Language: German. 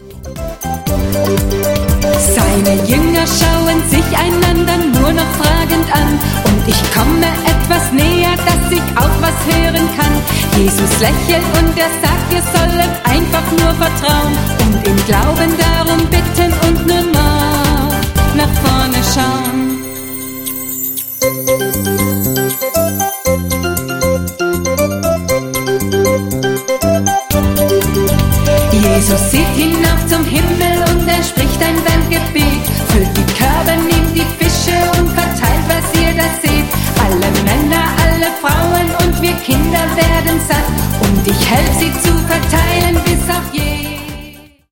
Seine Jünger schauen sich einander nur noch fragend an. Und ich komme etwas näher, dass ich auch was hören kann. Jesus lächelt und er sagt, wir sollen einfach nur vertrauen und im Glauben darum bitten und nun mal nach vorne schauen.